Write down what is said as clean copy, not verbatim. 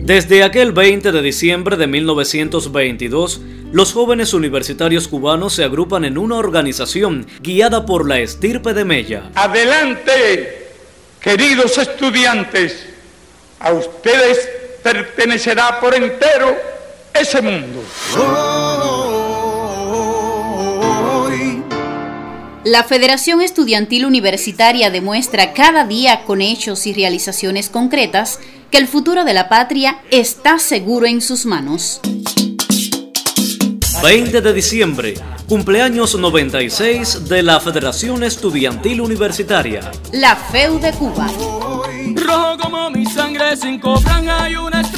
Desde aquel 20 de diciembre de 1922, los jóvenes universitarios cubanos se agrupan en una organización guiada por la estirpe de Mella. Adelante, queridos estudiantes, a ustedes pertenecerá por entero ese mundo. La Federación Estudiantil Universitaria demuestra cada día con hechos y realizaciones concretas que el futuro de la patria está seguro en sus manos. 20 de diciembre, cumpleaños 96 de la Federación Estudiantil Universitaria. La FEU de Cuba. Rojo como mi sangre, 5 franjas y una